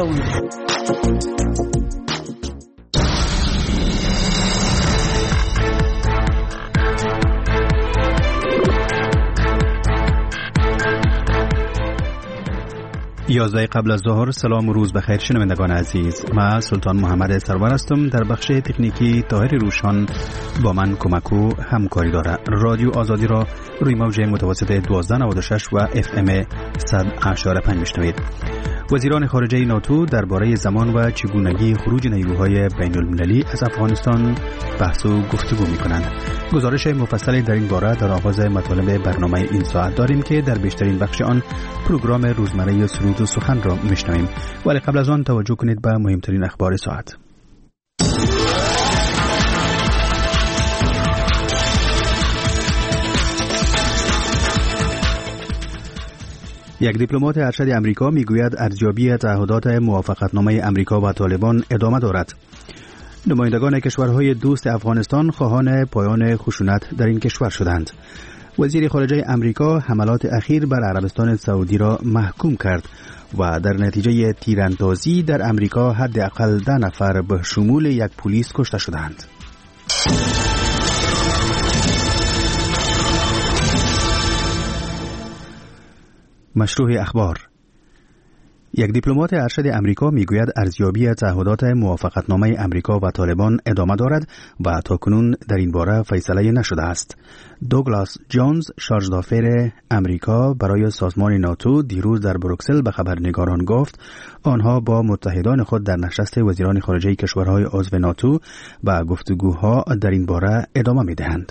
کوي. 11 قبل از ظهر. سلام و روز بخیر شنوندگان عزیز. من سلطان محمد سرور هستم. در بخش تکنیکی طاهر روشان با من کمک و همکاری داره. رادیو آزادی را روی موج متوسط 1296 و FM 100.5 میشنوید. وزیران خارجه ناتو درباره زمان و چگونگی خروج نیروهای بین المللی از افغانستان بحث و گفتگو می‌کنند. گزارش مفصلی در این باره در آغاز مطالب برنامه این ساعت داریم که در بیشترین بخش آن پروگرام روزمره سرود و سخن را میشنویم. ولی قبل از آن توجه کنید به مهمترین اخبار ساعت. یک دیپلمات ارشد امریکا میگوید ارزیابی تعهدات موافقتنامه امریکا و طالبان ادامه دارد. نمایندگان کشورهای دوست افغانستان خواهان پایان خشونت در این کشور شدند. وزیر خارجه امریکا حملات اخیر بر عربستان سعودی را محکوم کرد و در نتیجه تیراندازی در امریکا حداقل 10 نفر به شمول یک پلیس کشته شدند. مشروع اخبار. یک دیپلمات ارشد امریکا میگوید ارزیابی تعهدات موافقتنامه امریکا و طالبان ادامه دارد و تاکنون در این باره فیصله نشده است. دوگلاس جونز، شارژ دافیر امریکا برای سازمان ناتو، دیروز در بروکسل به خبرنگاران گفت آنها با متحدان خود در نشست وزیران خارجه کشورهای عضو ناتو و گفتگوها در این باره ادامه میدهند.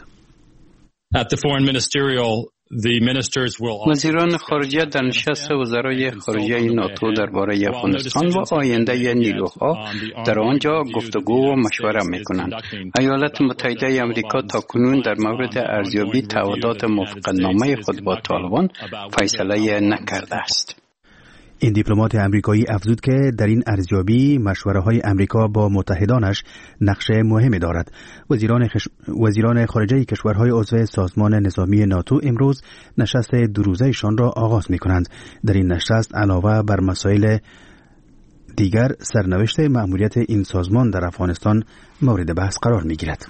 وزیران خارجه در نشست وزرای خارجه ناتو درباره افغانستان و آینده نیروها در آنجا گفتگو و مشوره می‌کنند. ایالات متحده آمریکا تاکنون در مورد ارزیابی تعهدات موافقتنامه خود با طالبان فیصله نکرده است. این دیپلمات امریکایی افزود که در این ارزیابی مشوره‌های امریکا با متحدانش نقش مهمی دارد. وزیران خارجه کشورهای عضو سازمان نظامی ناتو امروز نشست دو روزه‌شان را آغاز می‌کنند. در این نشست علاوه بر مسائل دیگر سرنوشت مأموریت این سازمان در افغانستان مورد بحث قرار می‌گیرد.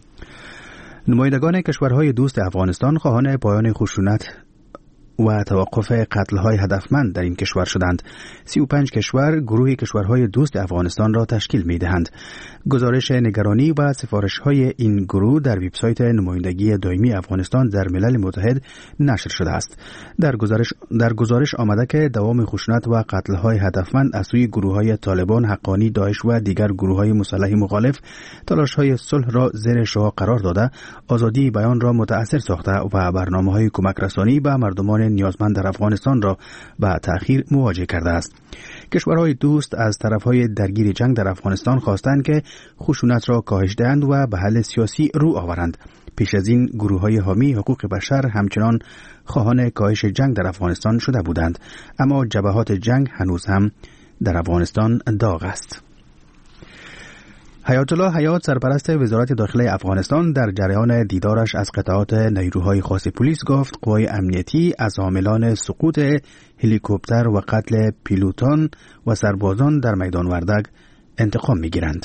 نمایندگان کشورهای دوست افغانستان خواهان پایان خشونت و توقف قتل‌های هدفمند در این کشور شدند. 35 کشور گروه کشورهای دوست افغانستان را تشکیل می‌دهند. گزارش نگرانی و سفارش‌های این گروه در وبسایت نمایندگی دائمی افغانستان در ملل متحد نشر شده است. در گزارش آمده که دوام خشونت و قتل‌های هدفمند از سوی گروه‌های طالبان، حقانی، داعش و دیگر گروه‌های مسلح مخالف تلاش‌های صلح را زیر شعار قرار داده، آزادی بیان را متأثر ساخته و برنامه‌های کمک رسانی به مردمان نیازمند در افغانستان را به تأخیر مواجه کرده است. کشورهای دوست از طرفهای درگیر جنگ در افغانستان خواستند که خشونت را کاهش دهند و به حل سیاسی رو آورند. پیش از این گروه‌های حامی حقوق بشر همچنان خواهان کاهش جنگ در افغانستان شده بودند، اما جبهات جنگ هنوز هم در افغانستان داغ است. حیات الله حیات، سرپرست وزارت داخله افغانستان، در جریان دیدارش از قطعات نیروهای خاص پلیس گفت قوای امنیتی از عاملان سقوط هلیکوپتر و قتل پیلوتان و سربازان در میدان وردگ انتقام میگیرند.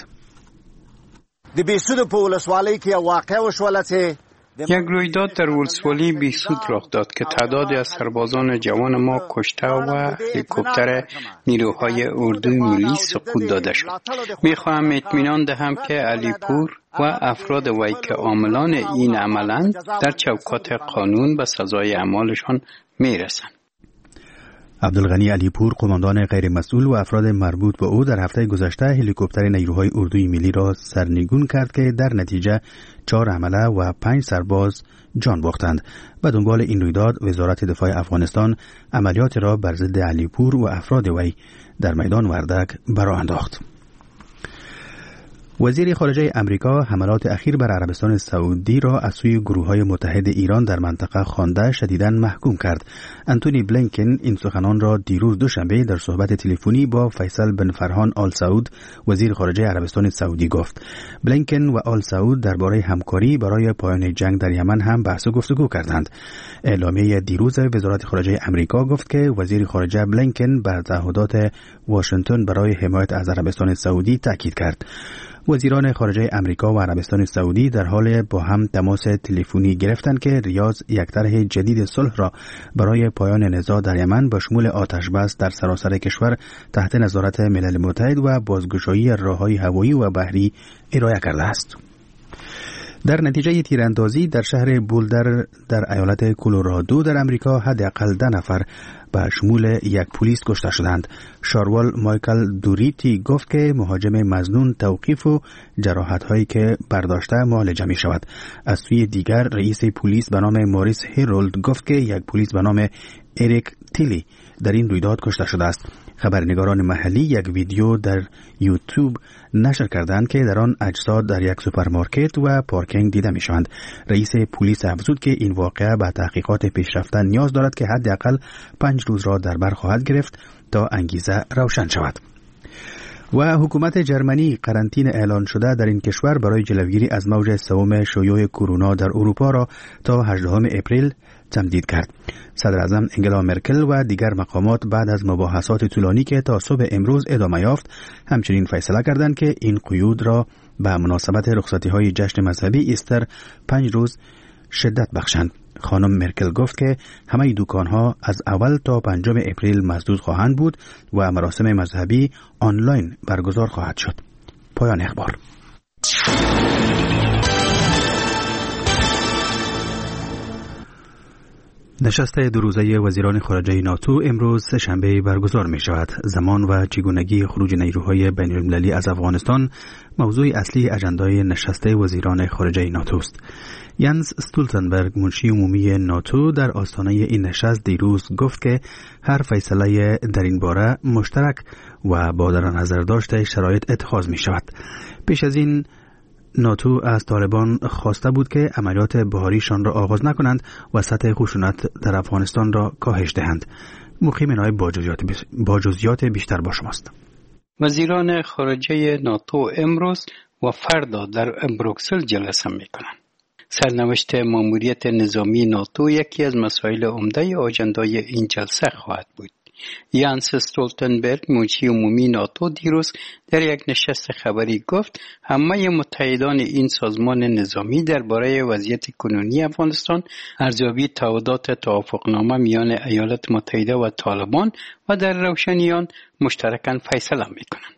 د بیسود په ولسوالۍ کې واقع وشوله. یک رویداد در ولسوالی بیسود رخ داد که تعدادی از سربازان جوان ما کشته و هلیکوپتر نیروهای اردوی ملی سقوط داده شد. میخواهم اطمینان دهم که علیپور و افراد وی که عاملان این عملند در چوکات قانون به سزای اعمالشان میرسند. عبدالغنی علیپور، قماندان غیر مسئول و افراد مربوط به او در هفته گذشته هلیکوپتر نیروهای اردوی ملی را سرنگون کرد که در نتیجه 4 حمله و 5 سرباز جان باختند. به دنبال این رویداد وزارت دفاع افغانستان عملیات را بر ضد علیپور و افراد وی در میدان وردگ برآورد. وزیر خارجه امریکا حملات اخیر بر عربستان سعودی را از سوی گروه‌های متحد ایران در منطقه خوانده شدیداً محکوم کرد. انتونی بلینکن این سخنان را دیروز دوشنبه در صحبت تلفنی با فیصل بن فرحان آل سعود وزیر خارجه عربستان سعودی گفت. بلینکن و آل سعود درباره همکاری برای پایان جنگ در یمن هم بحث و گفتگو کردند. اعلامیه دیروز وزارت خارجه امریکا گفت که وزیر خارجه بلینکن بر تعهدات واشنگتن برای حمایت از عربستان سعودی تاکید کرد. وزیران خارجه امریکا و عربستان سعودی در حال با هم تماس تلفنی گرفتند که ریاض یک طرح جدید صلح را برای پایان نزاع در یمن با شمول آتش بس در سراسر کشور تحت نظارت ملل متحد و بازگشایی راههای هوایی و بحری ارائه کرده است. در نتیجه تیراندازی در شهر بولدر در ایالت کلرادو در امریکا حداقل 10 نفر به شمول یک پلیس کشته شدند. شاروال مایکل دوریتی گفت که مهاجم مظنون توقیف و جراحت‌هایی که برداشته معالجه می شود. از سوی دیگر رئیس پلیس به نام موریس هیرولد گفت که یک پلیس به نام اریک تیلی در این رویداد کشته شده است. خبرنگاران محلی یک ویدیو در یوتیوب نشر کردند که در آن اجساد در یک سوپرمارکت و پارکینگ دیده می شوند. رئیس پلیس افزود که این واقعه به تحقیقات پیشرفته نیاز دارد که حداقل 5 روز را در بر خواهد گرفت تا انگیزه روشن شود. و حکومت جرمنی قرنطینه اعلان شده در این کشور برای جلوگیری از موج سوم شیوع کرونا در اروپا را تا 18 اپریل تمدید کرد. صدر اعظم انگلا مرکل و دیگر مقامات بعد از مباحثات طولانی که تا صبح امروز ادامه یافت همچنین فیصله کردند که این قیود را به مناسبت رخصتی‌های جشن مذهبی ایستر 5 روز شدت بخشند. خانم مرکل گفت که همه دکان‌ها از اول تا 5 اپریل مسدود خواهند بود و مراسم مذهبی آنلاین برگزار خواهد شد. پایان اخبار. نشست 2 روزه وزیران خارجه ناتو امروز سه‌شنبه برگزار می شود. زمان و چگونگی خروج نیروهای بین المللی از افغانستان موضوع اصلی اجندای نشست وزیران خارجه ناتو است. ینس استولتنبرگ منشی عمومی ناتو در آستانه این نشست دیروز گفت که هر فیصله در این باره مشترک و با در نظر داشته شرایط اتخاذ می شود. پیش از این ناتو از طالبان خواسته بود که عملیات بهاریشان را آغاز نکنند و سطح خشونت در افغانستان را کاهش دهند. مقیم نای با جزئیات بیشتر با شماست. وزیران خارجه ناتو امروز و فردا در بروکسل جلسه می‌کنند. سرنوشت ماموریت نظامی ناتو یکی از مسائل عمده آجندای این جلسه خواهد بود. یانس استولتنبرگ منشی عمومی ناتو دیروز در یک نشست خبری گفت همه متحدان این سازمان نظامی درباره وضعیت کنونی افغانستان ارزیابی تعهدات توافقنامه میان ایالات متحده و طالبان و در روشنی آن مشترکاً فیصله میکنند.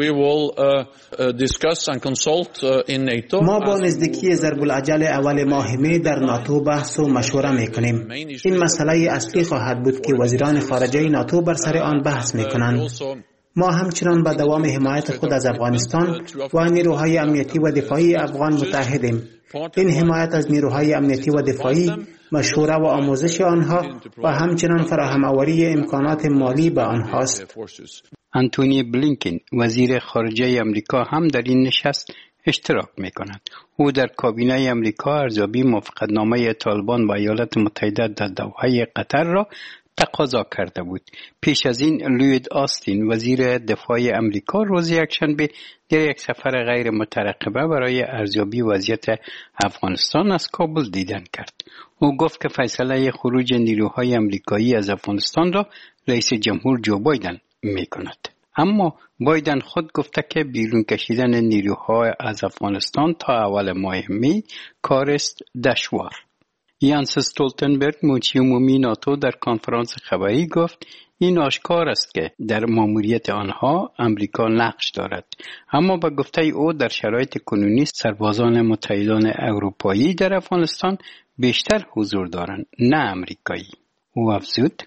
ما با نزدیکی ضرب العجل اول ماه می در ناتو بحث و مشوره میکنیم. این مسئله اصلی خواهد بود که وزیران خارجه ناتو بر سر آن بحث میکنند. ما همچنان به دوام حمایت خود از افغانستان و نیروهای امنیتی و دفاعی افغان متحدیم. این حمایت از نیروهای امنیتی و دفاعی، مشوره و آموزش آنها و همچنان فراهم آوری امکانات مالی به آنهاست. انتونی بلینکن وزیر خارجه امریکا هم در این نشست اشتراک می‌کند. او در کابینه امریکا ارزیابی موافقتنامه طالبان با ایالات متحده در دوحه قطر را تقاضا کرده بود. پیش از این لوید آستین وزیر دفاع امریکا روز یکشنبه در یک سفر غیر مترقبه برای ارزیابی وضعیت افغانستان از کابل دیدن کرد. او گفت که فیصله خروج نیروهای امریکایی از افغانستان را رئیس جمهور جو بایدن می‌کند. اما بایدن خود گفته که بیرون کشیدن نیروها از افغانستان تا اول ماه می کار است دشوار. یانس استولتنبرگ منشی عمومی ناتو در کنفرانس خبری گفت این آشکار است که در ماموریت آنها امریکا نقش دارد، اما با گفته او در شرایط کنونی سربازان متحدان اروپایی در افغانستان بیشتر حضور دارند نه امریکایی. او افزود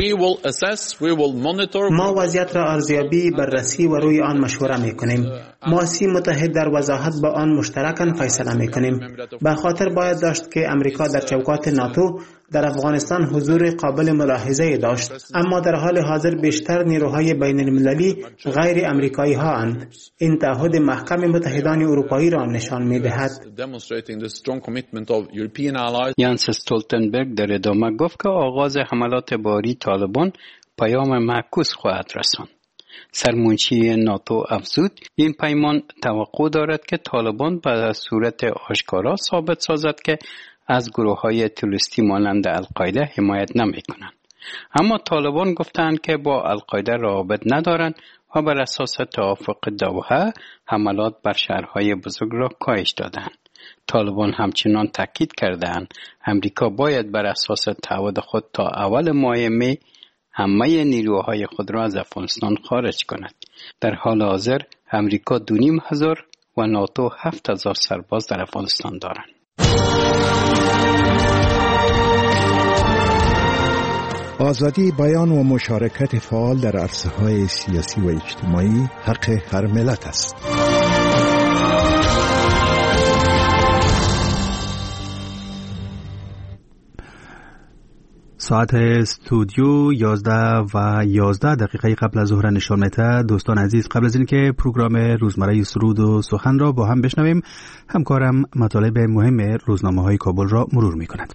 ما وضعیت را ارزیابی، بررسی و روی آن مشوره میکنیم. ما 30 متحد در وضاحت با آن مشترکاً فیصله میکنیم. به خاطر باید داشت که امریکا در چوکات ناتو در افغانستان حضور قابل ملاحظه داشت، اما در حال حاضر بیشتر نیروهای بین المللی غیر امریکایی ها اند. این تعهد محکم متحدان اروپایی را نشان می دهد. یانس استولتنبرگ در ادامه گفت که آغاز حملات باری طالبان پیام معکوس خواهد رساند. سرمنشی ناتو افزود این پیمان توقع دارد که طالبان به صورت آشکارا ثابت سازد که از گروه‌های تروریستی مانند القاعده حمایت نمی‌کنند. اما طالبان گفتند که با القاعده رابط ندارند و بر اساس توافق دوحه حملات بر شهرهای بزرگ را کاهش دادند. طالبان همچنان تاکید کردند امریکا باید بر اساس تعهد خود تا اول ماه می همه نیروهای خود را از افغانستان خارج کند. در حال حاضر امریکا 2,500 و ناتو 7,000 سرباز در افغانستان دارند. آزادی بیان و مشارکت فعال در عرصه‌های سیاسی و اجتماعی حق هر ملت است. ساعت استودیو 11:11 قبل از ظهر نشان می‌دهد. دوستان عزیز، قبل از اینکه پروگرام روزمره سرود و سخن را با هم بشنویم، همکارم مطالب مهم روزنامه‌های کابل را مرور می‌کند.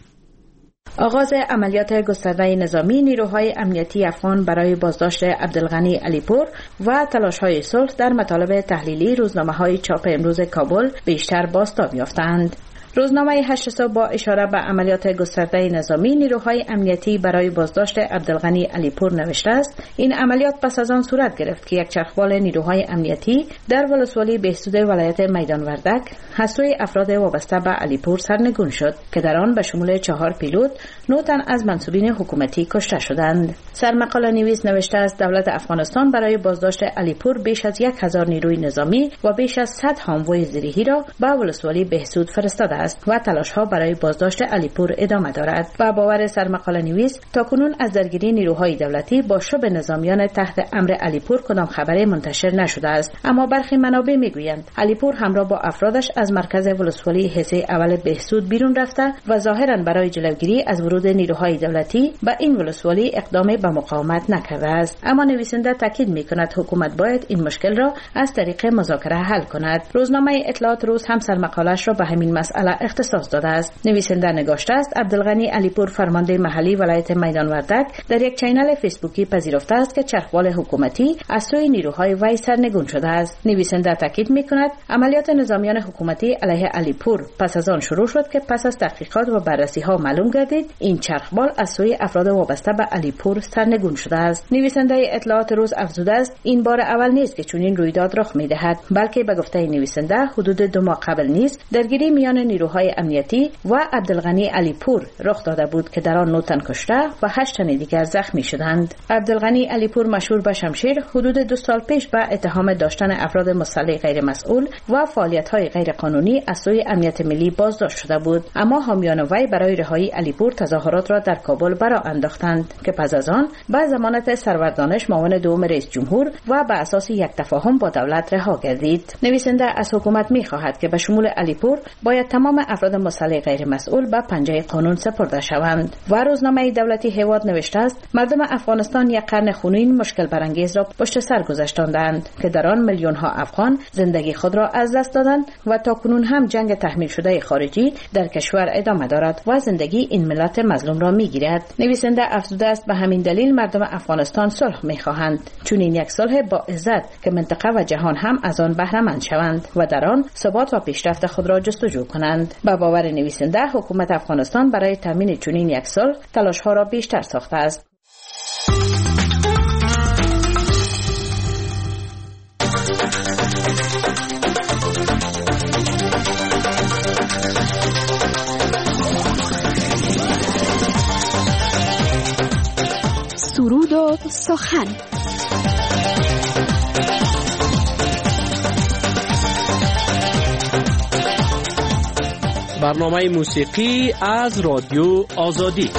آغاز عملیات گسترده نظامی نیروهای امنیتی افغان برای بازداشت عبدالغنی علیپور و تلاش‌های صلح در مطالب تحلیلی روزنامه‌های چاپ امروز کابل بیشتر بازتاب یافتند. روزنامه 8 صبح با اشاره به عملیات گسترده نظامی نیروهای امنیتی برای بازداشت عبدالغنی علیپور نوشته است این عملیات پس از آن صورت گرفت که یک چرخبال نیروهای امنیتی در ولسوالی بهسود ولایت میدان وردک از سوی افراد وابسته به علیپور سرنگون شد که در آن به شمول 4 پیلوت 9 تن از منصوبین حکومتی کشته شدند. سرمقاله نویس نوشته است دولت افغانستان برای بازداشت علیپور بیش از 1000 نیروی نظامی و بیش از 100 هاموی زیرهی را به ولسوالی بهسود فرستاده است و تلاش‌ها برای بازداشت علیپور ادامه دارد. و باور سرمقاله نویس تاکنون از درگیری نیروهای دولتی با شب نظامیان تحت امر علیپور کدام خبری منتشر نشده است، اما برخی منابع میگویند علیپور همراه با افرادش از مرکز ولسوالی حصه اول بهسود بیرون رفته و ظاهراً برای جلوگیری از ورود نیروهای دولتی به این ولسوالی اقدامی به مقاومت نکرده است. اما نویسنده تاکید می‌کند حکومت باید این مشکل را از طریق مذاکره حل کند. روزنامه اطلاعات روز هم سرمقاله‌اش را به همین مسئله اختصاص داده است. نویسنده نگاشته است عبدالغنی علیپور فرمانده محلی ولایت میدان وردک در یک چینل فیسبوکی پذیرفته است که چرخبال حکومتی از سوی نیروهای وی سرنگون شده است. نویسنده تاکید می‌کند عملیات نظامیان حکومتی علیه علیپور پس از آن شروع شد که پس از تحقیقات و بررسی‌ها معلوم گردید این چرخبال از سوی افراد وابسته به علیپور سرنگون شده است. نویسنده اطلاعات روز افزوده است این بار اول نیست که چنین رویداد رخ می‌دهد، بلکه به گفته نویسنده حدود 2 ماه قبل نیز درگیری میان نیروهای امنیتی و عبدالغنی علیپور رخ داده بود که در آن 9 تن کشته و 8 تن دیگر زخمی شدند. عبدالغنی علیپور مشهور به شمشیر حدود 2 سال پیش به اتهام داشتن افراد مسلح غیر مسئول و فعالیت‌های غیر قانونی از سوی امنیت ملی بازداشت شده بود، اما حامیان وی برای رهایی علیپور تظاهرات را در کابل برآ انداختند که پس از آن به ضمانت سرور دانش معاون دوم رئیس جمهور و به اساس یک تفاهم با دولت رها گردید. نویسنده از حکومت می‌خواهد که به شمول علیپور باید تمام افراد مسلح غیر مسئول به پنجه قانون سپرده شوند. و روزنامه دولتی هیواد نوشته است مردم افغانستان یک قرن خونین مشکل برانگیز را پشت سر گذاشتند که در آن میلیون ها افغان زندگی خود را از دست دادند و تاکنون هم جنگ تحمیل شده خارجی در کشور ادامه دارد و زندگی این ملت مظلوم را میگیرد. نویسنده افزوده است به همین دلیل مردم افغانستان صلح میخواهند، چون این یک صلح با عزت که منطقه و جهان هم از آن بهره مند شوند و در آن ثبات و پیشرفت خود را جستجو کنند. با باور نویسنده حکومت افغانستان برای تامین چنین یک صلح تلاش‌ها را بیشتر ساخته است. سرود و سخن. برنامه موسیقی از رادیو آزادی.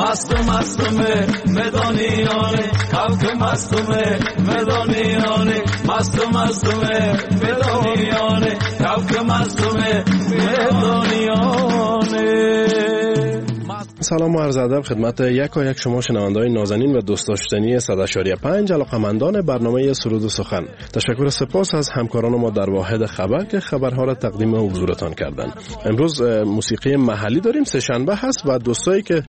مستومه مدانیانه کاوک مستومه مدانیانه مستومه مدانیانه کاوک مستومه مدانیانه. سلام و عرض ادب خدمت یک شما شنونده‌های نازنین و دوست داشتنی 100.5 علاقه‌مندان برنامه سرود و سخن. تشکر سپاس از همکاران ما در واحد خبر که خبرها را تقدیم حضورتان کردند. امروز موسیقی محلی داریم، سه شنبه هست و دوستایی که